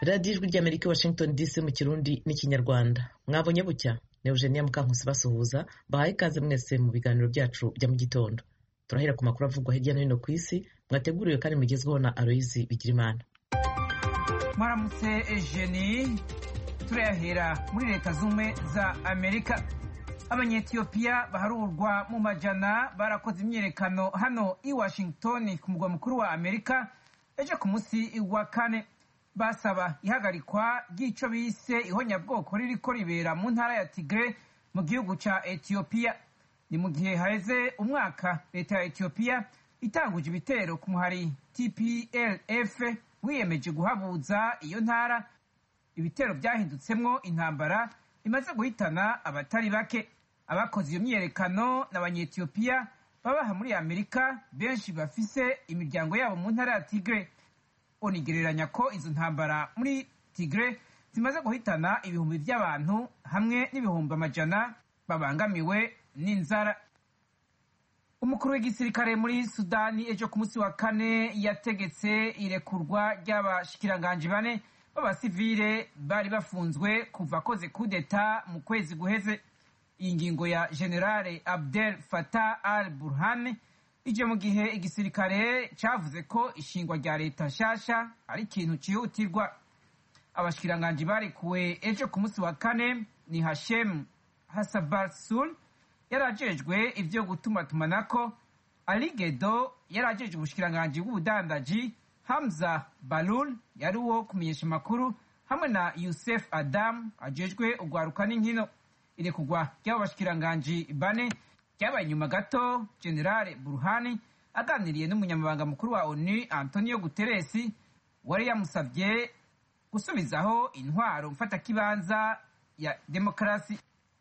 radiyo ijwi ry'Amerika Washington DC mu kirundi n'ikinyarwanda. Mwabonye bucya ni Eugenia Mukankusi basuhuza, bahaye ikaze mwese mu biganiro byacu bya mu gitondo. Turahera ku makuru avugwa hirya no hino ku isi, mwateguriwe kandi mugezweho na Aloyizi Bigirimana. Mwaramutse Eugenie, turayahera muri Leta Zunze za Amerika. Abanyetiyopiya baharurwa mu majana barakoze imyiyerekano hano i Washington ku mugwa mukuru wa Amerika ejo ku munsi wa kane. Basaba ihagarikwa ry'ico bise ihonyabwoko ririko ribera mu ntara ya Tigre mu gihugu ca Ethiopia. Ni mu gihe haheze umwaka leta ya Ethiopia itanguje ibitero ku muhari TPLF wiyemeje guhabuza iyo ntara. Ibitero byahindutsemwo intambara imaze guhitana abatari bake. Abakoze iyo myiyerekano n'Abanyetiyopiya babaha muri Amerika, benshi bafise imiryango yabo mu ntara ya Tigre. Onigereranya ko izo ntambara muri Tigre zimaze guhitana ibihumbi by'abantu hamwe n'ibihumbi amajana babangamiwe n'inzara. Umukuru w'igisirikare muri Sudani ejo ku munsi wa kane yategetse irekurwa ry'abashikiranganji bane b'abasivile bari bafunzwe kuva koze kudeta mu kwezi guheze. Iyi ngingo ya Generale Abdel Fattah al-Burhan ije mu gihe igisirikare cavuze ko ishingwa rya leta nshasha ari ikintu cihutirwa. Abashikiranganji barekuwe ejo ku munsi wa kane ni Hashem Hassabalsul yarajejwe ivyo gutumatumanako, Ali Gedo yarajejwe ubushikiranganji bw'ubudandaji, Hamza Balul yari uwo kumenyesha amakuru, hamwe na Youssef Adam ajejwe ugwaruka n'inkino. Irekurwa ry'abo bashikiranganji bane ryabaye nyuma gato Generale Burhani aganiriye n'umunyamabanga mukuru wa ONU Antonio Guterres wari yamusavye gusubizaho intwaro mfatakibanza ya demokarasi.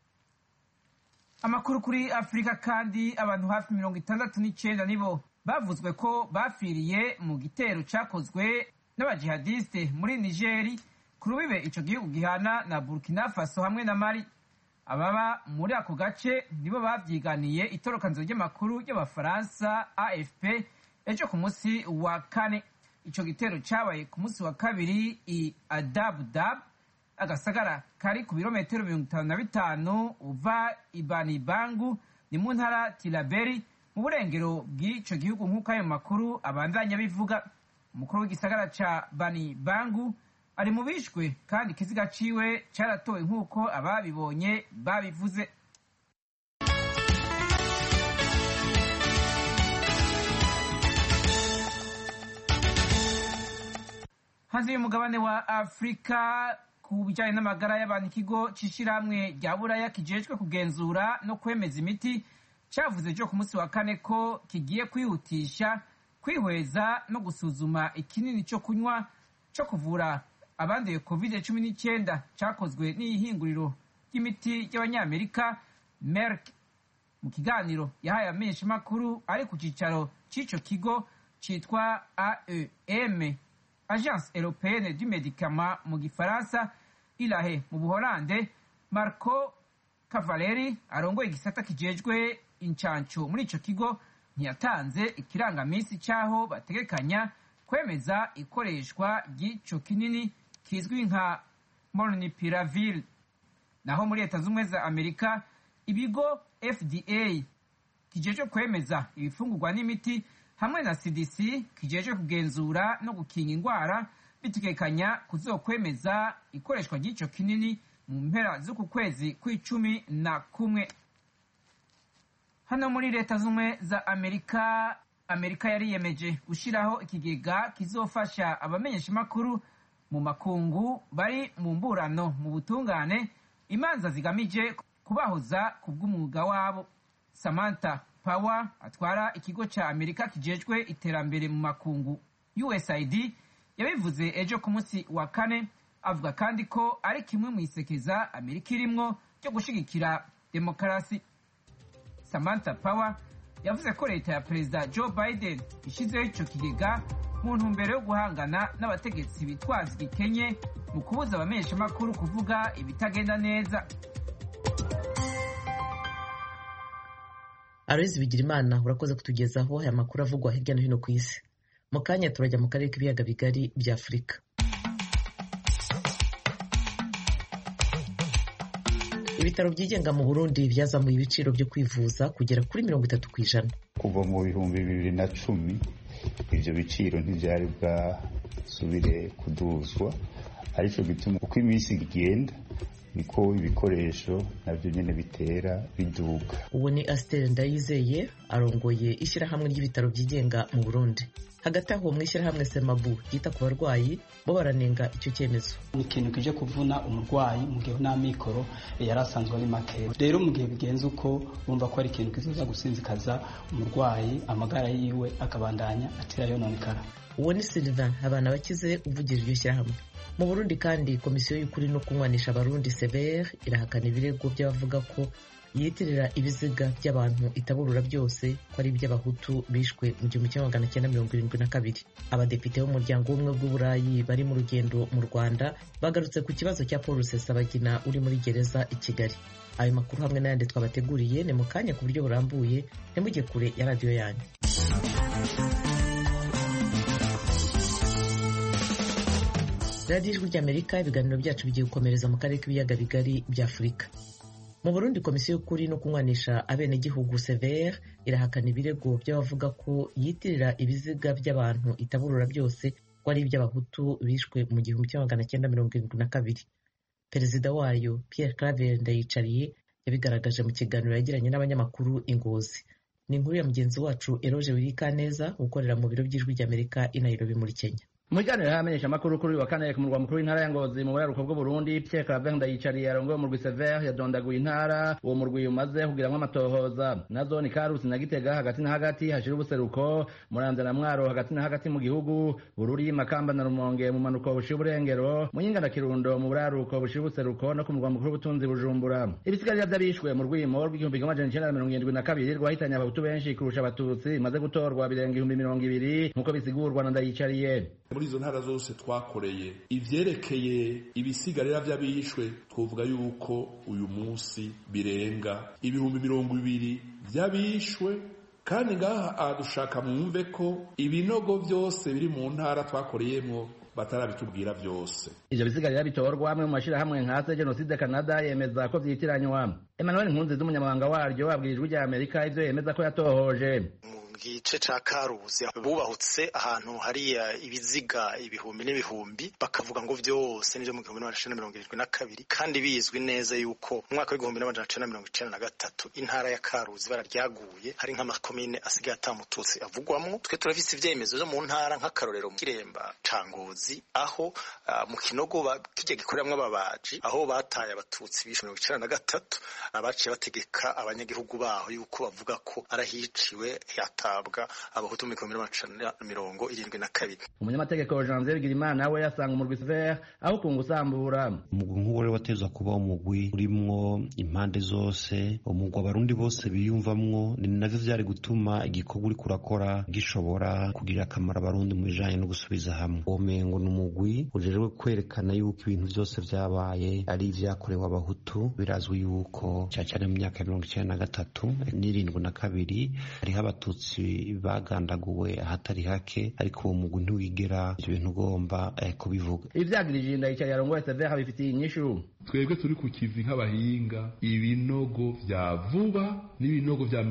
Amakuru kuri Afrika kandi, abantu hafi 69 nibo bavuzwe ko bafiriye mu gitero cakozwe n'abajihadiste muri Nigeri ku rubibe ico gihugu gihana na Burkina Faso hamwe na Mali. Ababa muri ako gace nibo bavyiganiye itorokanzo ry'amakuru y'Abafaransa AFP ejo ku munsi wa kane. Ico gitero cabaye ku munsi wa kabiri i Adabdab, agasagara kari ku birometero 55 uva Ibani Bangu ni mu ntara Tilaberi mu burengero bw'ico gihugu nk'uko ayo makuru abandanya bivuga. Umukuru w'igisagara ca Bani Bangu ari mu bishwe kandi ikiziga ciwe caratowe nk'uko ababibonye babivuze. Hanze y'umugabane wa Afrika, ku bijanye n'amagara y'abantu, ikigo c'ishirahamwe rya Buraya kijejwe kugenzura no kwemeza imiti cavuze ejo ku munsi wa kane ko kigiye kwihutisha kwihweza no gusuzuma ikinini co kunywa co kuvura abanduye COVID-19 cakozwe n'ihinguriro ry'imiti ry'Abanyamerika Merck. Mu kiganiro yahaye abamenyeshamakuru ari ku cicaro c'ico kigo citwa AEM, Agence Européenne du Médicament mu gifaransa, Ilahe mu Buholande, Marco Cavaleri arongoye igisata kijejwe incanco muri ico kigo ntiyatanze ikirangamisi c'aho bategekanya kwemeza ikoreshwa ry'ico kinini kizwi nka Molnupiravir. Naho muri Leta Zunze za Amerika, ibigo FDA kijejwe kwemeza ibifungurwa n'imiti hamwe na CDC kijejwe kugenzura no gukinga ingwara bitegekanya kuzokwemeza ikoreshwa ry'ico kinini mu mpera z'uku kwezi kw'icumi. Hano muri Leta Zunze za Amerika, Amerika yariyemeje gushiraho ikigega kizofasha abamenyeshamakuru mu makungu bari mu mburano mu butungane imanza zigamije kubahoza ku bw'umwuga wabo. Samantha Power atwara ikigo ca Amerika kijejwe iterambere mu makungu USAID yabivuze ejo ku munsi wa kane. Avuga kandi ko ari kimwe mu isekeza Amerika irimwo ryo gushigikira demokarasi. Samantha Power yavuze ko leta ya Perezida Joe Biden ishizeho ico kigega mu ntumbero yo guhangana n'abategetsi bitwaza igikenye mu kubuza abamenyeshamakuru kuvuga ibitagenda neza. Aloyizi Bigirimana, urakoze kutugezaho aya makuru avugwa hirya no hino ku isi. Mu kanya turajya mu karere k'ibiyaga bigari bya Afurika. Ibitaro byigenga mu Burundi byazamuye ibiciro byo kwivuza kugera kuri 30%. Kuva mu 2010 ivyo biciro ntivyari bwasubire kuduzwa, ariko bituma uko iminsi igenda niko ibikoresho navyo nyene bitera biduga. Uwo ni Astel Ndayizeye arongoye ishyirahamwe ry'ibitaro byigenga mu Burundi. Hagati aho mu ishyirahamwe Semabu yita ku barwayi bo baranenga icyo cyemezo. Ni ikintu kije kuvuna umurwayi mu gihe nta mikoro yarasanzwe ari make. Rero mu gihe bigenze uko bumva ko ari ikintu kizoza gusinzikaza umurwayi amagara yiwe akabandanya atira yononekara. Uwo ni Sylvain abana bakize uvugije iryo shyirahamwe. Mu Burundi kandi komisiyo y'ukuri no kunywanisha abarundi CVR irahakana ibirego by'abavuga ko yitirira ibiziga by'abantu itaburura byose ko ari iby'abahutu bishwe mu 1972. Abadepite b'umuryango w'ubumwe bw'Uburayi bari mu rugendo mu Rwanda bagarutse ku kibazo cya Paul Rusesabagina uri muri gereza i Kigali. Ayo makuru hamwe n'ayandi twabateguriye ni mu kanya ku buryo burambuye, ntimujye kure ya radiyo yanyu. Radio Ijwi ry'Amerika, ibiganiro byacu bigiye gukomereza mu karere k'ibiyaga bigari bya Afurika. Mu Burundi komisiyo y'ukuri no kunywanisha abenegihugu CVR irahakana ibirego by'abavuga ko yitirira ibiziga by'abantu itaburura byose ko ari iby'abahutu bishwe mu 1972. Perezida wayo Pierre Claver Ndayicariye yabigaragaje mu kiganiro yagiranye n'abanyamakuru Ingozi. Ni inkuru ya mugenzi wacu Eroge Wirikaneza ukorera mu biro by'Ijwi ry'Amerika i Nairobi muri Kenya. Mujyane hamenyesha makuru kuri wa kane ku murwa mukuru w'intara ya Ngozi mu buraruko bw'u Burundi. Pierre Claver Ndayicariye arongoye umurwi CVR yadondaguye intara. Uwo murwi umaze kugiramwe amatohoza nazo ni Karusi na Gitega hagati na hagati, hashira ubuseruko, Muramvya na Mwaro hagati na hagati mu gihugu, Bururi, Makamba na Rumonge mu manuko bushira uburengero, Muyinga na Kirundo mu buraruko bushira ubuseruko no ku murwa mukuru w'ubutunzi Bujumbura. Ibisigarira by'abishwe mu rwimo rw'1972 rwahitanye abahutu benshi kurusha abatutsi maze gutorwa birenga 2020 nkuko bisigurwa na Ndayicariye. Muri izo ntara zose twakoreye ivyerekeye ibisigarira by'abishwe twovuga yuko uyu munsi birenga 20,000 by'abishwe, kandi ngaha adushaka mwumve ko ibinogo byose biri mu ntara twakoreyemo batarabitubwira byose. Ivyo bisigarira bitorwa amwe mu mashirahamwe nka Genocide Canada yemeza ko vyitiranywa. Emmanuel Nkunzi z'umunyamabanga waryo abwirijwe rya Amerika ivyo yemeza ko yatohoje. Gice ca Karuzi bubahutse ahantu hari ibiziga ibihumbi n'ibihumbi bakavuga ngo vyose nivyo mu 1972, kandi bizwi neza yuko mu mwaka w'1993 intara ya Karuzi bararyaguye hari nk'amakomine asigaye atamututsi avugwamwo. Twe turafise ivyemezo byo mu ntara nk'akarorero mu Kiremba ca Ngozi aho mu Kinogo kijya gikoreramwo ababaji aho bataye abatutsi bishe 1993 abaciye bategeka abanyagihugu baho yuko bavuga ko arahiciwe yatabwa abahutu mu 1972. Umunyamategeko Janvier Bigirimana we yasanga umurwi CVR aho kungusambura. Umugwi nk'uwo rero watezwa kuba umugwi urimwo impande zose, umugwi abarundi bose biyumvamwo, ni navyo vyari gutuma igikorwa uri kurakora gishobora kugira akamaro abarundi mu bijanye no gusubiza hamwe. Umengo n'umugwi ujejwe kwerekana yuko ibintu vyose vyabaye ari ivyakorewe abahutu. Birazwi yuko cyane mu myaka ya 1993 n'72 hariho abatutsi bagandaguwe ahatari hake, ariko uwo mugwi ntiwigera ivyo bintu ugomba kubivuga. Ivyagirije Ndayicariye arongoye CVR bifitiye inyishu. Twebwe turi ku kivi nk'abahinga, ibinogo vya vuba n'ibinogo vya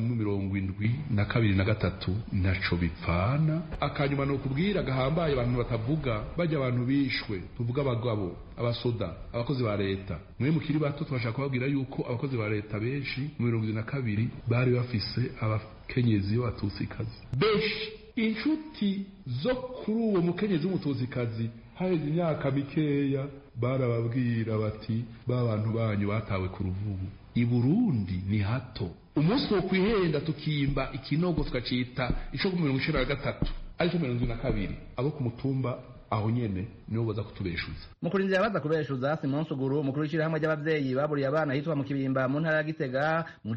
72 na 3 naco bipfana. Akanyuma no kubwira gahambaye abantu batavuga bajya abantu bishwe, tuvuga abagabo, abasoda, abakozi ba leta. Mwe mukiri bato twashaka kubabwira yuko abakozi ba leta benshi mu 72 bari bafise abakenyezi b'abatutsikazi benshi. Inshuti zo kuri uwo mukenyezi w'umututsikazi haheze imyaka mikeya barababwira bati bantu banyu batawe ku ruvubu i Burundi ni hato. Umunsi wo kwihenda tukimba ikinogo tukacita ico 1973 ariko 72 abo ku mutumba aho nyene nibo baza kutubeshuza. Mukurinzi baza kubeshuza Simon Suguru umukuru w'ishirahamwe ry'abavyeyi baburiye abana hitwa mu Kibimba mu ntara ya Gitega mu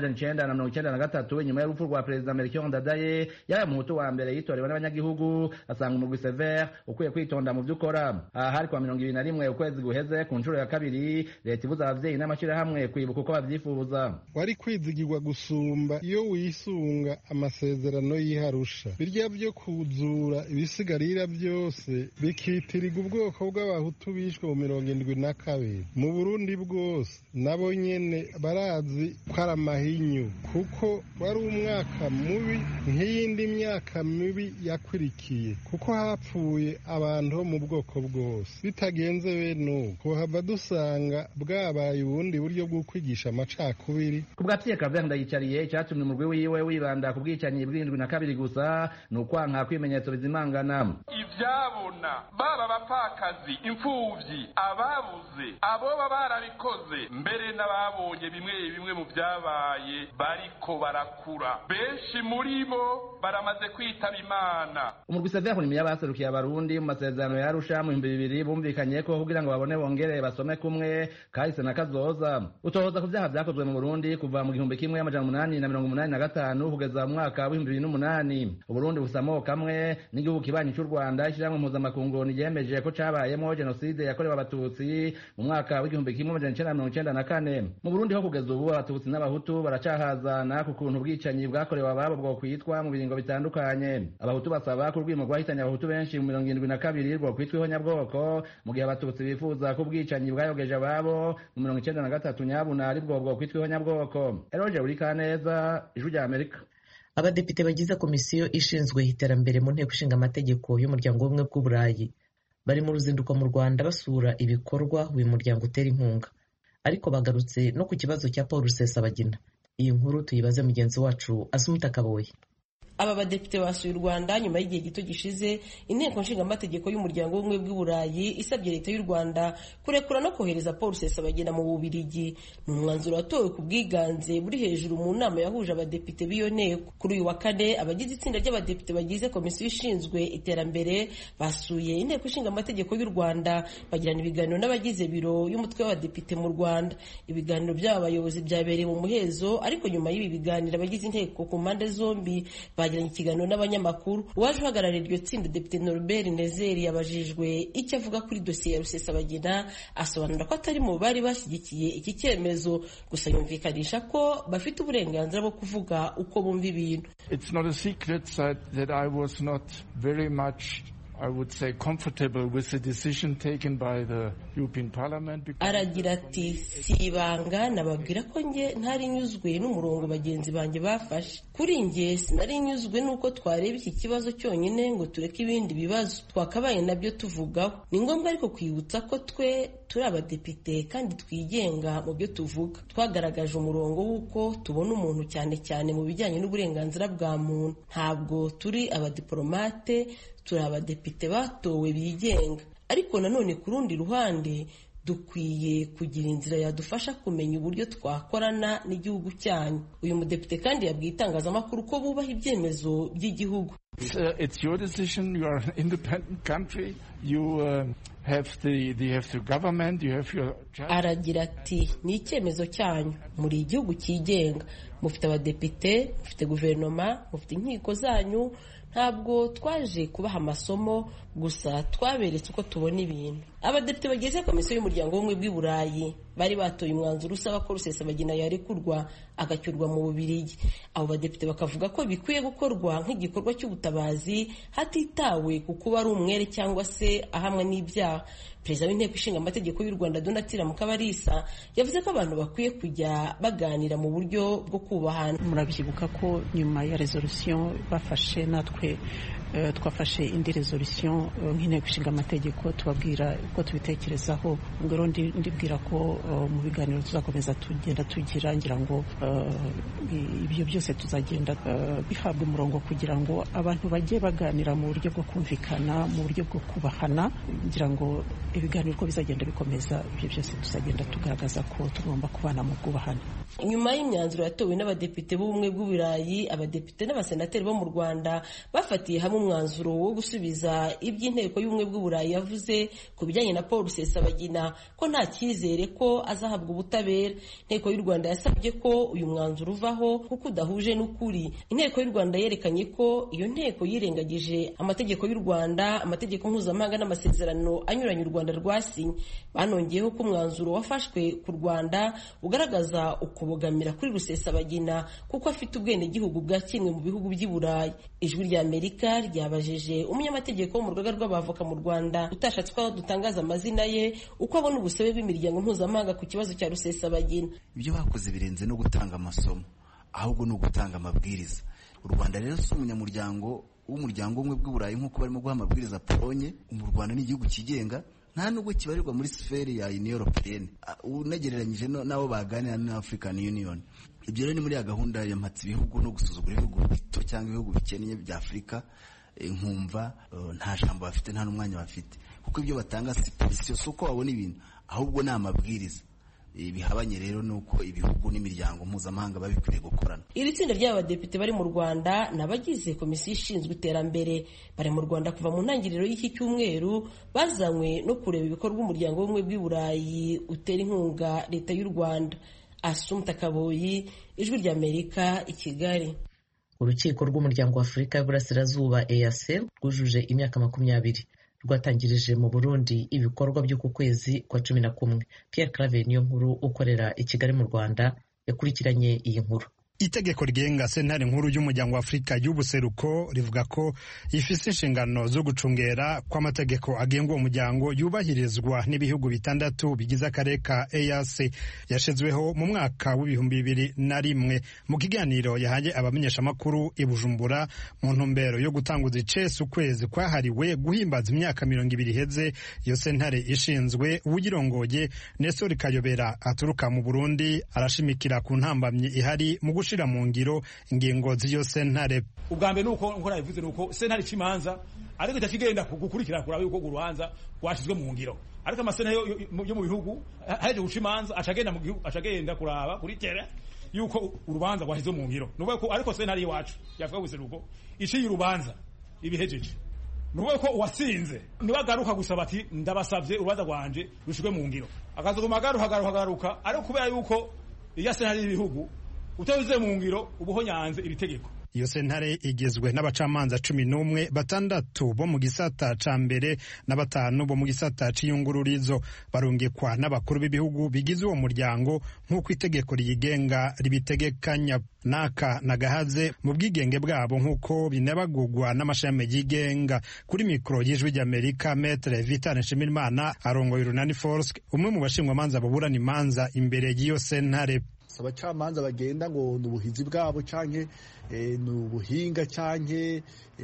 1993 nyuma y'urupfu rwa Perezida Melchior Ndadaye yari umuhutu wa mbere yitorewe n'abanyagihugu. Asanga umugwi CVR ukwiye kwitonda mu vy'ukora. Hari kwa 2021 ukwezi guheze ku nshuro ya kabiri leta ibuza abavyeyi n'amashirahamwe kwibuka uko bavyifuza. Wari kwizigirwa gusumba iyo wisunga amasezerano y'Iharusha. Birya byo kuzura ibisigarira byose bikitirirwa ubwoko bw'abahutu bishwe mu 72 mu Burundi bwose nabo nyene barazi ko ari amahinyu kuko wari umwaka mubi nk'iyindi myaka mibi yakwirikiye kuko hapfuye abantu mu bwoko bwose bitagenze bene uko hava dusanga bwabaye ubundi buryo bwo kwigisha amacakubiri. Ku bwa Pierre Claver Ndayicariye icyatumye umurwi wiwe wibanda ku bwicanyi bw'72 gusa ni ukwanka kwimenyetso bizimangana ivyabona baba abapfakazi imfuvyi ababuze abo barabikoze mbere n'ababonye bimwe mu byabaye bariko barakura benshi muri bo baramaze kwitaba Imana. Umurwi Sever ni yabaserukiye abarundi mu masezerano ya Arusha mu 2000 bumvikanye ko kugira ngo babone bongere basome kumwe kahise na kazoza utohoza ku byaha byakozwe mu Burundi kuva mu 1885 kugeza mu mwaka wa 2008. Uburundi busamo kamwe n'igihugu kibanyi cy'u Rwanda ishyirahamwe mpuzamakungu yemeje ko cabayemo jenoside yakorewe abatutsi mu mwaka wa 1994. Mu Burundi ho kugeza ubu abatutsi n'abahutu baracahazana ku kuntu bwicanyi bwakorewe ababo bwo kwitwa mu biringo bitandukanye. Abahutu basaba ko urwimo rwahitanye abahutu benshi mu 72 rwo kwitwa nyabwoko mu gihe abatutsi bifuza ko ubwicanyi bwayogeje ababo mu 93 nyabuna ari bwo kwitwa nyabwoko. Eroje Urikaneza, Ijwi rya Amerika. Abadepite bagize komisiyo ishinzwe iterambere mu nteko ishinga amategeko y'umuryango w'ubumwe bw'Uburayi bari mu ruzinduko mu Rwanda basura ibikorwa uyu muryango utera inkunga, ariko bagarutse no ku kibazo cya Paul Rusesabagina. Iyi nkuru tuyibaze mugenzi wacu Asumta Kaboyi. Aba badepite basuye u Rwanda nyuma y'igihe gito gishize inteko nshinga amategeko y'umuryango w'ubumwe bw'Uburayi isabye leta y'u Rwanda kurekura no kohereza Paul Rusesabagina mu Bubiligi. Ni umwanzuro watowe ku bwiganze buri hejuru mu nama yahuje abadepite b'iyo nteko. Kuri uyu wa kane abagize itsinda ry'abadepite bagize komisiyo ishinzwe iterambere basuye inteko ishinga amategeko y'u Rwanda bagirana ibiganiro n'abagize biro y'umutwe w'abadepite mu Rwanda. Ibiganiro by'aba bayobozi byabereye mu muhezo, ariko nyuma y'ibi biganiro abagize inteko ku mpande zombi bagiranye ikiganiro n'abanyamakuru. Uwaje uhagarariye iryo tsinda Depite Norbert Nezeri yabajijwe icyo avuga kuri dosiye ya Rusesabagina, asobanura ko atari mu bari bashyigikiye iki cyemezo, gusa yumvikanisha ko bafite uburenganzira bwo kuvuga uko bumva ibintu. It's not a secret that I was not very much, I would say, comfortable with the decision taken by the European Parliament. Aragira ati si ibanga nababwira ko nge ntari nyuzwe n'umurongo bagenzi banjye bafashe. Kuri nge sinari nyuzwe nuko twareba iki kibazo cyonyine ngo tureke ibindi bibazo twakabaye nabyo tuvugaho. Ni ngombwa ariko kwibutsa ko twe turi abadepite kandi twigenga mu byo tuvuga. Twagaragaje umurongo w'uko tubona umuntu cyane cyane mu bijyanye n'uburenganzira bwa muntu. Ntabwo turi abadiplomate, turi abadepite batowe bigenga. Ariko nanone ku rundi ruhande dukwiye kugira inzira yadufasha kumenya uburyo twakorana n'igihugu cyanyu. Uyu mudepite kandi yabwiye itangazamakuru ko bubaha ibyemezo by'igihugu. It's your decision. You are an independent country. You have the government. You have your. Aragira ati ni icyemezo cyanyu, muri igihugu cyigenga, mufite abadepite, mufite guverinoma, mufite inkiko zanyu. Ntabwo twaje kubaha amasomo gusa, twaberetse uko tubona ibintu. Abadepite bagize komisiyo y'umuryango w'ubumwe bw'Uburayi bari batoye umwanzuro usaba ko Rusesabagina yarekurwa agacyurwa mu Bubiligi. Abo badepite bakavuga ko bikwiye gukorwa nk'igikorwa cy'ubutabazi hatitawe ku kuba ari umwere cyangwa se ahamwe n'ibyaha. Perezida w'inteko ishinga amategeko y'u Rwanda Donatilla Mukabalisa yavuze ko abantu bakwiye kujya baganira mu buryo bwo kubahana. Murabyibuka ko nyuma ya resolution bafashe natwe twafashe indi resolution nk'inteko ishinga amategeko tubabwira uko tubitekerezaho. Ngero ndibwira ko mu biganiro tuzakomeza tugenda tugira, ngira ngo ibyo byose tuzagenda bihabwa umurongo kugira ngo abantu bajye baganira mu buryo bwo kumvikana, mu buryo bwo kubahana. Ngira ngo ibiganiro uko bizagenda bikomeza, ibyo byose tuzagenda tugaragaza ko tugomba kubana mu bwubahane. Nyuma y'imyanzuro yatowe n'abadepite b'ubumwe bw'Uburayi, abadepite n'abasenateri bo mu Rwanda bafatiye hamwe umwanzuro wo gusubiza iby'inteko y'ubumwe bw'Uburayi yavuze ku bijyanye na Paul Rusesabagina ko nta cyizere ko azahabwa ubutabera. Inteko y'u Rwanda yasabye ko uyu mwanzuro uvaho kuko udahuje n'ukuri. Inteko y'u Rwanda yerekanye ko iyo nteko yirengagije amategeko y'u Rwanda, amategeko mpuzamahanga n'amasezerano anyuranye u Rwanda rwasinye. Banongeyeho ko umwanzuro wafashwe ku Rwanda ugaragaza uko kubogamira kuri Rusesabagina kuko afite ubwenegihugu bwa kimwe mu bihugu by'i Burayi. Ijwi rya Amerika ryabajije umunyamategeko wo mu rugaga rw'abavoka mu Rwanda utashatse ko dutangaza amazina ye uko abona ubusabe bw'imiryango mpuzamahanga ku kibazo cya Rusesabagina. Ibyo bakoze birenze no gutanga amasomo, ahubwo ni ugutanga amabwiriza. U Rwanda rero si umunyamuryango w'umuryango umwe bw'i Burayi nk'uko barimo guha amabwiriza Polonye. Mu Rwanda ni igihugu kigenga, nta nubwo kibarirwa muri sfere ya Union Européenne unagereranyije n'abo baganira na African Union. Ibyo rero ni muri ya gahunda ya mpatsi ibihugu no gusuzugura ibihugu bito cyangwa ibihugu bikennye bya Afurika. Nkumva nta jambo bafite, nta n'umwanya bafite, kuko ibyo batanga si polisi si uko babona ibintu, ahubwo ni amabwiriza. Bihabanye rero nuko ibihugu n'imiryango mpuzamahanga babikwiye gukorana. Iri tsinda ry'abadepite bari mu Rwanda n'abagize komisiyo ishinzwe iterambere bari mu Rwanda kuva mu ntangiriro y'iki cyumweru, bazanywe no kureba ibikorwa umuryango w'ubumwe bw'i Burayi utera inkunga leta y'u Rwanda. Assumpta Kaboyi, Ijwi rya Amerika, i Kigali. Urukiko rw'umuryango wa Afurika y'Uburasirazuba EAC rwujuje imyaka 20 rwatangirije mu Burundi ibikorwa by'uku kwezi kwa 11. Pierre Claver niyo nkuru ukorera i Kigali mu Rwanda yakurikiranye iyi nkuru. Itegeko rigenga sentare nkuru y'umuryango wa Afurika y'ubuseruko rivuga ko ifise inshingano zo gucungera kw'amategeko agenga uwo muryango yubahirizwa n'ibihugu bitandatu bigize akarere ka EAC yashizweho mu mwaka w'2001. Mu kiganiro yahaye abamenyeshamakuru i Bujumbura mu ntumbero yo gutanguza icese ukwezi kwahariwe guhimbaza imyaka 20 iheze iyo sentare ishinzwe, uwugirongoye Nestor Kayobera aturuka mu Burundi arashimikira ku ntambamye ihari mu gushira mu ngiro ingingo z'iyo sentare. Ubwa mbere nuko nabivuze nuko sentare cimanza ariko itafigenda gukurikira kuraba yuko urubanza rwashizwe mu ngiro, ariko amasentare yo mu bihugu haje gucimanza acagenda kuraba kuri tere yuko urubanza rwashizwe mu ngiro. Nuko ko ariko sentare iwacu yavuga guseruko iciye urubanza ibihejeje, nuko ko wasinze niwagaruka gusaba ati ndabasavye urubanza rwanje rushizwe mu ngiro, akazoguma agaruka ariko kubera yuko iya sentare y'ibihugu utabize mu ngiro ubuhonyanze iri tegeko. Iyo sentare igizwe n'abacamanza 11, 6 bo mu gisata ca mbere na 5 bo mu gisata c'iyungururizo, barungikwa n'abakuru b'ibihugu bigize uwo muryango nk'uko itegeko riyigenga ribitegekanya. Naka nagahaze mu bwigenge bwabo nk'uko binabagugwa n'amashami yigenga. Kuri mikro y'Ijwi ry'Amerika, Maître Vital Nshimirimana arongoye Urunani Force, umwe mu bashingwamanza baburana imanza imbere y'iyo sentare. Abacamanza bagenda ngo n'ubuhizi bwabo canke n'ubuhinga canke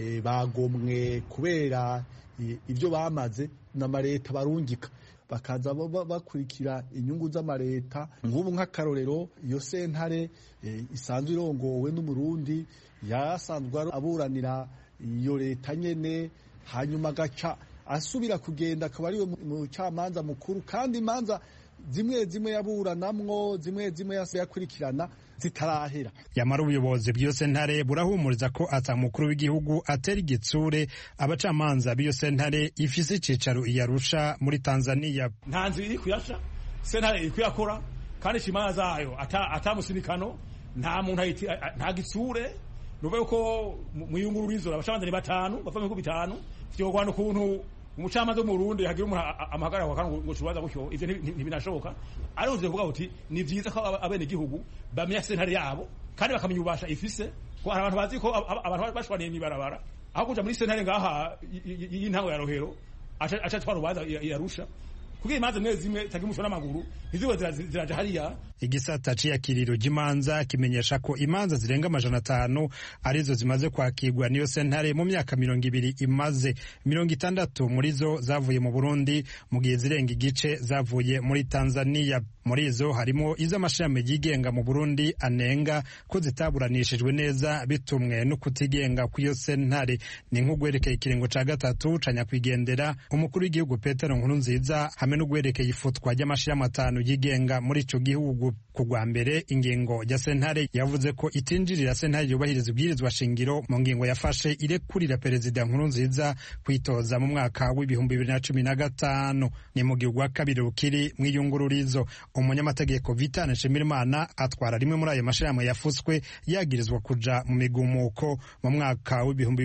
bagomwe kubera ibyo bamaze n'amareta barungika, bakaza bakurikira inyungu z'amareta. Nk'ubu nk'akarorero iyo sentare isanzwe irongowe n'umurundi yasanzwe aburanira iyo leta nyene, hanyuma agaca asubira kugenda akaba ariwe mucamanza mukuru, kandi imanza zimwe yaburanamwo zimwe yakurikirana zitarahera. Yamara ubuyobozi bw'iyo sentare burahumuriza ko ata mukuru w'igihugu atera igitsure abacamanza b'iyo sentare ifise icicaro i Arusha muri Tanzania. Nta nzi iri kuyasha, sentare iri kuyakora kandi imanza zayo atamusinikano, nta muntu nta gitsure. Nuvuga ko mu yungururizo abacamanza ni 5 bava mu bihugu 5 vyogwana ukuntu umucamanza mu Burundi hagira umuntu amahagara kwa kango ngo cubaza gutyo, ivyo ntibinashoboka. Ari uvuga uti ni vyiza ko abene gihugu bamenya sentare yabo kandi bakamenya ubasha ifise, ko abantu bazi ko abantu bashwaniye mibarabara aho kuja muri sentare ngaha y'intango ya Rohero acha twarubaza yarusha kugira imanza zimwe tagimusho n'amaguru ntiziwe ziraja hariya. Igisata c'iyakiriro ry'imanza kimenyesha ko imanza zirenga 500 arizo zimaze kwakirwa niyo sentare mu myaka 20 imaze. 60 muri zo zavuye mu Burundi, mu gihe zirenga igice zavuye muri Tanzania. Muri izo harimo iz'amashami yigenga mu Burundi anenga ko zitaburanishijwe neza bitumwe no kutigenga kw'iyo sentare. Ni nk'ugwerekeye ikiringo ca gatatu ca nyakwigendera umukuru w'igihugu Petero Nkurunziza, hamwe n'ugwerekeye ifutwa ry'amashami 5 yigenga muri ico gihugu. Kugwa mbere ingingo ya sentare yavuze ko itinjirira sentare yubahiriza ibwirizwa shingiro mu ngingo yafashe irekurira Perezida Nkurunziza kwitoza mu mwaka w'2015. Ni mu gihugu wa kabiri rukiri mw'iyungururizo. umunyamategeko Vitane Nshimirimana atwara rimwe muri ayo mashirahamwe yafuswe yagirizwa kuja mu migumuko mu mwaka w'ibihumbi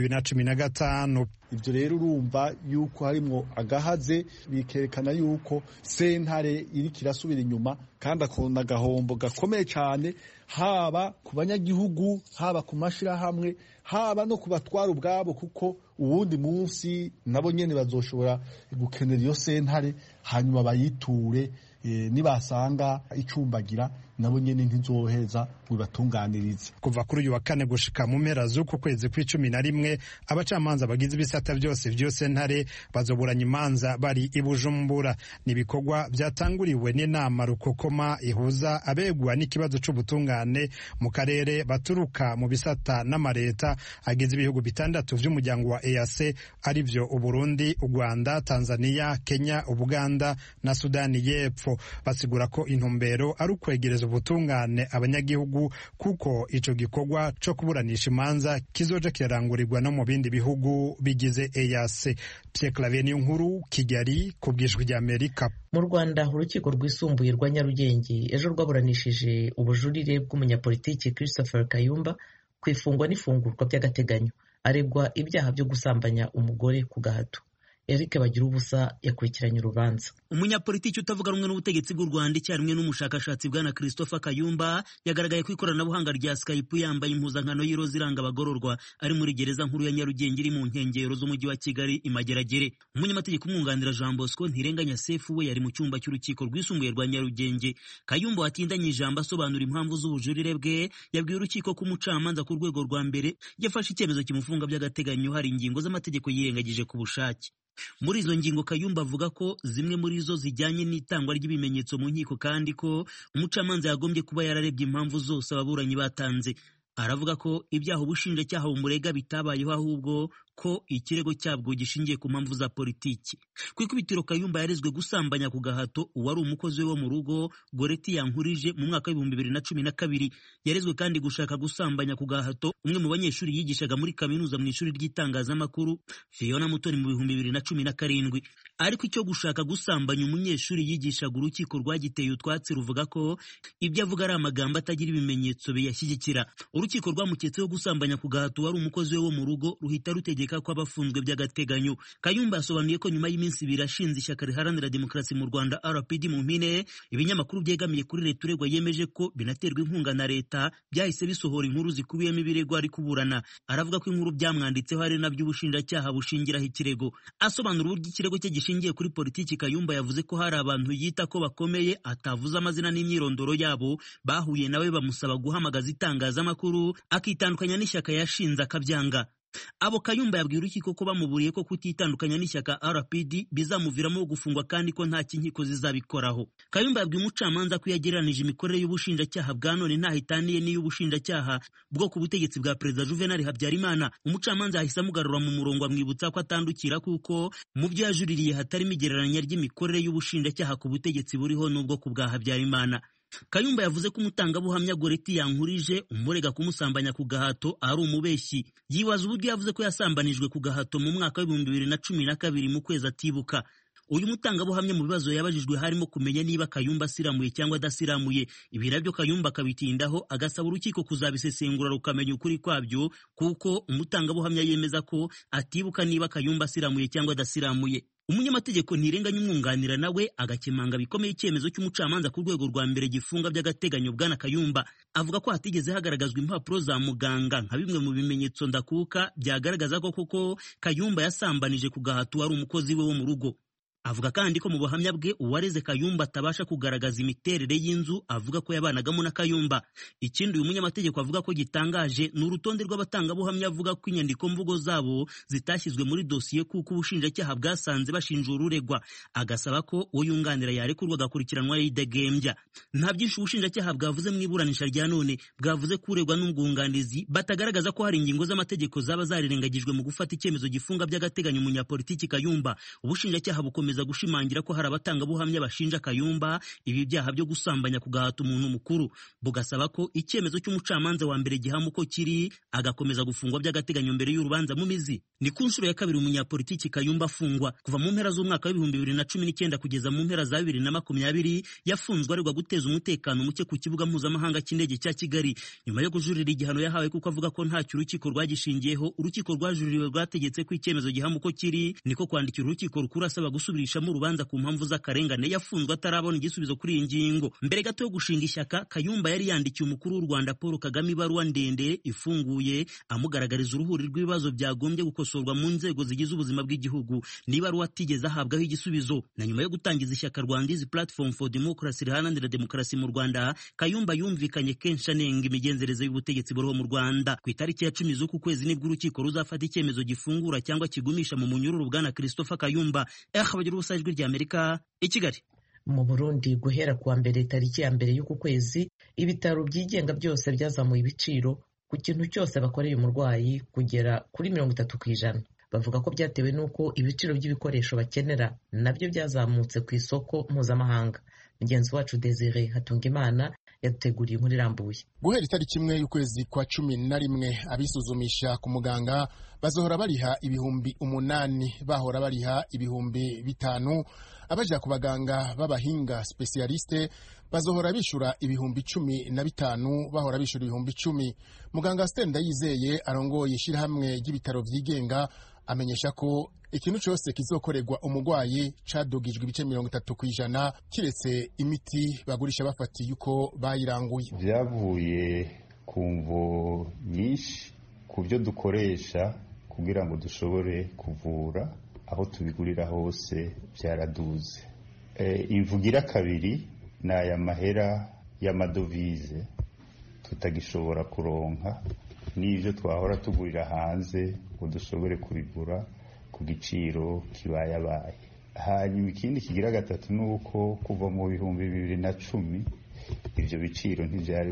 2015. Ibyo rero urumva yuko harimwo agahaze, bikerekana yuko sentare iri kirasubira inyuma kandi akona agahombo gakomeye cyane, haba ku banyagihugu, haba ku mashirahamwe, haba no kubatwara ubwabo, kuko uwundi munsi nabo nyene bazoshobora gukenera iyo sentare hanyuma bayiture, nibasanga icumbagira nabo nyene ntizoheza bibatunganirize. Kuva kuri uyu wa kane gushika mu mpera z'uku kwezi kw'icumi abacamanza bagize ibisata byose vyose ntare bazoburanya imanza bari i Bujumbura. Nibikorwa byatanguriwe n'inama rukokoma ihuza abegwa n'ikibazo c'ubutungane mu karere baturuka mu bisata n'amareta agize ibihugu bitandatu vy'umuryango wa EAC arivyo Uburundi, u Rwanda, Tanzania, Kenya, Ubuganda na Sudani y'Epfo. Basigura ko intumbero ari ukwegereza ubutungane abanyagihugu, kuko ico gikorwa co kuburanisha imanza kizoja kirarangurirwa no mu bindi bihugu bigize EAC. Pierre Claver Niyonkuru, Kigali, ku bw'Ijwi ry'Amerika. Mu Rwanda urukiko rwisumbuye rwa Nyarugenge ejo rwaburanishije ubujurire bw'umunyapolitiki Christopher Kayumba ku ifungwa n'ifungurwa by'agateganyo aregwa ibyaha byo gusambanya umugore ku gahato. Eric Bagirubusa yakurikiranye urubanza. Umunyapolitiki utavuga rumwe n'ubutegetsi bw'u Rwanda icyarimwe n'umushakashatsi bwana Christopher Kayumba yagaragaye ku ikoranabuhanga rya Skype yambaye impuzankano y'iroza iranga abagororwa ari muri gereza nkuru ya Nyarugenge iri mu nkengero z'umujyi wa Kigali Imageragere. Umunyamategeko umwunganira Jean Bosco Ntirenganya Sefu we yari mu cyumba cy'urukiko rwisumbuye rwa Nyarugenge. Kayumba watindanye ijambo asobanura impamvu z'ubujurire bwe yabwiye urukiko ko umucamanza ku rwego rwa mbere yafashe icyemezo kimufunga by'agateganyo hari ingingo z'amategeko yirengagije ku bushake. Muri izo ngingo Kayumba avuga ko zimwe muri zo zijyanye n'itangwa ry'ibimenyetso mu nkiko kandi ko umucamanza yagombye kuba yararebye impamvu zose ababuranyi batanze. Aravuga ko ibyaha ubushinjacyaha bumurega bitabayeho ahubwo ko ikirego cyabwo gishingiye ku mpamvu za politiki. Ku ikubitiro Kayumba yarezwe gusambanya ku gahato uwari umukozi we wo mu rugo Goreti Yankurije mu mwaka w'ibihumbi 2012. Yarezwe kandi gushaka gusambanya ku gahato umwe mu banyeshuri yigishaga muri kaminuza mu ishuri ry'itangazamakuru Fiona Mutoni mu bihumbi 2017. Ariko icyo gushaka gusambanya umunyeshuri yigishaga urukiko rwagiteye utwatsi ruvuga ko ibyo avuga ari amagambo atagira ibimenyetso biyashyigikira. Urukiko rwamuketseho gusambanya ku gahato wari umukozi we wo mu rugo ruhita rutegeka ko abafunzwe by'agateganyo. Kayumba yasobanuye ko nyuma y'iminsi ibiri ashinze ishyaka riharanira demokarasi mu Rwanda RPD mu mpine, ibinyamakuru byegamiye kuri leta uregwa yemeje ko binaterwa inkunga na leta byahise bisohora inkuru zikubiyemo ibirego ari kuburana. Aravuga ko inkuru byamwanditseho ari nabyo ubushinjacyaha bushingiraho ikirego. Asobanura uburyo ikirego cye gishingiye kuri politiki, Kayumba yavuze ko hari abantu yita ko bakomeye atavuze amazina n'imyirondoro yabo bahuye nawe bamusaba guhamagaza itangazamakuru akitandukanya n'ishyaka yashinze akabyanga. Abo Kayumba yabwiye urukiko ko bamuburiye ko kutitandukanya n'ishyaka RPD bizamuviramo gufungwa kandi ko nta kinkiko zizabikoraho. Kayumba yabwiye umucamanza ko yagereranije imikorere y'ubushinjacyaha bwa none ntahitaniye n'iy'ubushinjacyaha bwo ku butegetsi bwa Perezida Juvenal Habyarimana. Umucamanza yahise amugarura mu murongo amwibutsa ko atandukira kuko mu byo yajuririye hatarimo igereranya ry'imikorere y'ubushinjacyaha ku butegetsi buriho n'ubwo ku bwa Habyarimana. Kayumba yavuze ko umutangabuhamya Goreti Yankurije umurega kumusambanya ku gahato ari umubeshyi. Yibaza uburyo yavuze ko yasambanijwe ku gahato mu mwaka w'ibihumbi 2012 mu kwezi atibuka. Uyu mutangabuhamya mu bibazo yabajijwe harimo kumenya niba Kayumba asiramuye cyangwa adasiramuye. Ibi nabyo Kayumba akabitindaho agasaba urukiko kuzabisesengura rukamenya ukuri kwabyo, kuko umutangabuhamya yemeza ko atibuka niba Kayumba asiramuye cyangwa adasiramuye. Umunyamategeko Ntirenganya umwunganira nawe agakemanga bikomeye icyemezo cy'umucamanza ku rwego rwa mbere gifunga by'agateganyo bwana Kayumba. Avuga ko hatigeze hagaragazwa impapuro za muganga nka bimwe mu bimenyetso ndakuka byagaragaza ko koko Kayumba yasambanije ku gahato wari umukozi we wo mu rugo. Avuga kandi ko mu buhamya bwe uwareze Kayumba atabasha kugaragaza imiterere y'inzu avuga ko yabanagamo na Kayumba. Ikindi uyu munyamategeko avuga ko gitangaje ni urutonde rw'abatangabuhamya avuga ko inyandiko mvugo zabo zitashyizwe muri dosiye kuko ubushinjacyaha bwasanze bashinja ururegwa. Agasaba ko uwo yunganira yarekurwa agakurikiranwa yidegembya. Nta byinshi ubushinjacyaha bwavuze mu iburanisha rya none. Bwavuze ko uregwa n'umwunganizi batagaragaza ko hari ingingo z'amategeko zaba zarirengagijwe mu gufata icyemezo gifunga by'agateganyo umunyapolitiki Kayumba. Ubushinjacyaha bukomeza bugakomeza gushimangira ko hari abatangabuhamya bashinja Kayumba ibi byaha byo gusambanya ku gahato umuntu mukuru, bugasaba ko icyemezo cy'umucamanza wa mbere gihama uko kiri agakomeza gufungwa by'agateganyo mbere y'urubanza mu mizi. Ni ku nshuro ya kabiri umunyapolitiki Kayumba afungwa. Kuva mu mpera z'umwaka w'ibihumbi 2019 kugeza mu mpera za 2020 yafunzwe aregwa guteza umutekano muke ku kibuga mpuzamahanga cy'indege cya Kigali nyuma yo kujurira igihano yahawe kuko avuga ko ntacyo urukiko rwagishingiyeho. Urukiko rwajuririwe rwategetse ko icyemezo gihama uko kiri, niko kwandikira urukiko rukuru asaba gusubirishamo urubanza ku mpamvu z'akarengane. Yafunzwe atarabona igisubizo kuri iyi ngingo. Mbere gato yo gushinga ishyaka, Kayumba yari yandikiye umukuru w'u Rwanda Paul Kagame ibaruwa ndende ifunguye amugaragariza uruhuri rw'ibibazo byagombye gukosorwa mu nzego zigize ubuzima bw'igihugu. Niba ari atigeze ahabwaho igisubizo. Na nyuma yo gutangiza ishyaka Rwandizi Platform for Democracy riharanira demokarasi mu Rwanda, Kayumba yumvikanye kenshi anenga imigenzereze y'ubutegetsi buriho mu Rwanda. Ku itariki ya 10 z'uku kwezi nibwo urukiko ruzafata icyemezo gifungura cyangwa kigumisha mu munyururu bwana Christopher Kayumba. Bagira ubusa ijwi rya Amerika i Kigali. Mu Burundi guhera kuwa mbere tariki ya mbere y'uku kwezi, ibitaro byigenga byose byazamuye ibiciro ku kintu cyose bakoreye umurwayi kugera kuri 30%. Bavuga ko byatewe n'uko ibiciro by'ibikoresho bakenera nabyo byazamutse ku isoko mpuzamahanga. Mugenzi wacu Desire Hatungimana yaduteguriye inkuru irambuye. Guhera itariki 1 y'ukwezi kwa 11 abisuzumisha ku muganga bazohora bariha ibihumbi 8, bahora bariha ibihumbi 5. Abaja ku baganga b'abahinga specialiste bazohora bishura ibihumbi 15, bahora bishura ibihumbi 10. Muganga Stenda Yizeye arongoye ishirahamwe ry'ibitaro vyigenga amenyesha ko ikintu cyose kizokorerwa umugwayi cadugijwe ibice 30% kiretse imiti bagurisha bafatiye uko bayiranguye. Byavuye ku mvo nyinshi ku byo dukoresha kugira ngo dushobore kuvura, aho tubigurira hose byaraduze. Imvugira kabiri na aya mahera y'amadovize tutagishobora kuronka, n'ibyo twahora tugurira hanze ngo dushobore kubigura ku giciro kibayabaye. Hanyuma ikindi kigira gatatu nuko kuva mu 2010 ivyo biciro ntivyari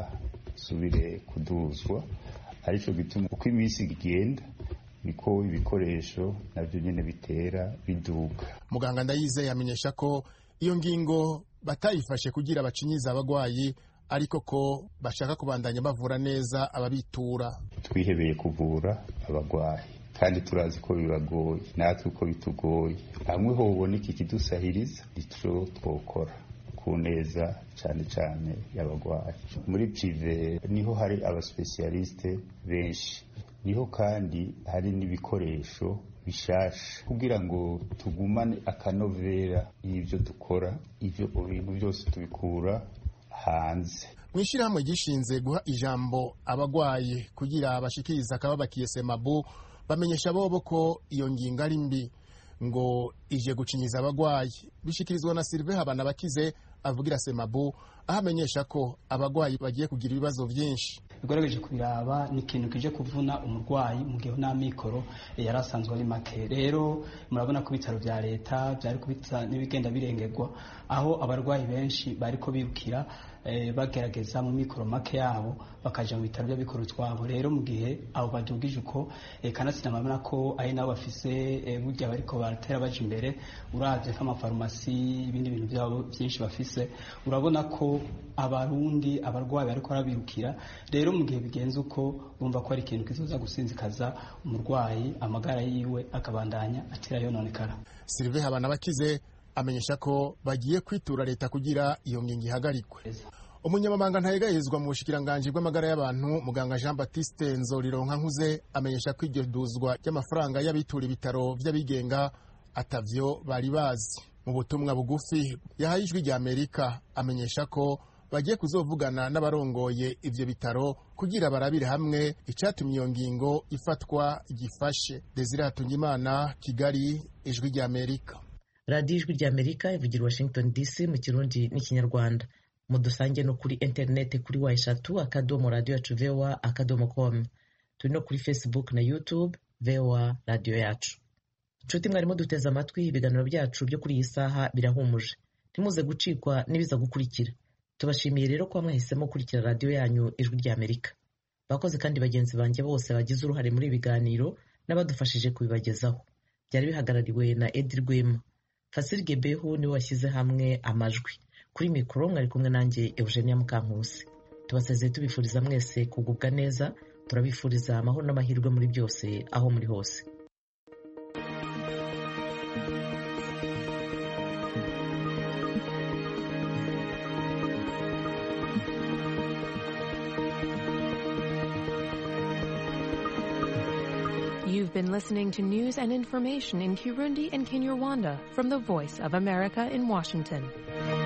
bwasubire kuduzwa, ariko gituma uko iminsi igenda niko ibikoresho navyo nyene bitera biduka. Muganga Ndayizeye yamenyesha ko iyo ngingo batayifashe kugira bacinyiza abagwayi, ariko ko bashaka kubandanya bavura neza ababitura. Twihebeye kuvura abagwayi kandi turazi ko bibagoye, natwe uko bitugoye. Hamwe ho uboneka ikidusahiriza ico twokora ku neza cyane cyane y'abagwayi. Muri prive niho hari abaspecialiste benshi, niho kandi hari n'ibikoresho bishasha kugira ngo tugumane akanovera y'ivyo dukora. Ivyo bintu byose tubikura hanze. Mwishirahamwe gishinze guha ijambo abagwaye kugira abashikiriza akababakiye Semabu bamenyesha bobo ko iyo ngingo ari mbi ngo ije gucinyiza abagwayi. Bishikirizwa na Sylvain Habanabakize avugira Semabu, ahamenyesha ko abagwayi bagiye kugira ibibazo byinshi. Bigerageje kubiraba ni ikintu kije kuvuna umurwayi mu gihe n'amikoro yarasanzwe ari make. Rero murabona ko bitaro bya leta byari kubitsa n'ibigenda birengerwa, aho abarwayi benshi bariko birukira bagerageza mu mikoro make yabo bakaja mu bitaro by'abikoro twabo. Rero mu gihe abo badugije uko kanasinamabona ko ari nabo bafise burya bariko baratera baje imbere, uravye nk'amafarumasi ibindi bintu byabo byinshi bafise, urabona ko abarundi abarwayi bariko barabirukira. Rero mu gihe bigenze uko bumva ko ari ikintu kizoza gusinzikaza umurwayi, amagara yiwe akabandanya atira yononekara. Sylvain Habanabakize amenyesha ko bagiye kwitura leta kugira iyo ngingo ihagarikwe. Umunyamabanga ntayegayezwa mu bushikiranganje bw'amagara y'abantu muganga Jean Baptiste Nzorironka Nkuze amenyesha ko iryo duzwa ry'amafaranga y'abitura ibitaro by'abigenga atavyo bari bazi. Mu butumwa bugufi yahaye ijwi rya Amerika amenyesha ko bagiye kuzovugana n'abarongoye ivyo bitaro kugira barabire hamwe icatumye iyo ngingo ifatwa gifashe. Desire Hatungimana, Kigali, ijwi rya Amerika. Radio Ijwi rya Amerika ivugira Washington DC mu Kirundi n'Ikinyarwanda. Mudusange no kuri internet kuri wa3.radio.voa.com. Turi no kuri Facebook na YouTube VOA Radio Yacu. Nshuti mwarimo duteze amatwi, ibiganiro byacu byo kuri iyi saha birahumuje. Ntimuze gucikwa n'ibiza gukurikira. Tubashimiye rero ko mwahisemo kurikira radio yanyu Ijwi rya Amerika. Bakoze kandi bagenzi banjye bose bagize uruhare muri ibiganiro n'abadufashije kubibagezaho. Byari bihagarariwe na Edi Rwema. Fasili Gebehu niwe washyize hamwe amajwi. Kuri mikoro mwari kumwe nanjye Eugenia Mukankusi. Tubasezeye tubifuriza mwese kugubwa neza, turabifuriza amahoro n'amahirwe muri byose aho muri hose. You've been listening to news and information in Kirundi and Kinyarwanda from the Voice of America in Washington.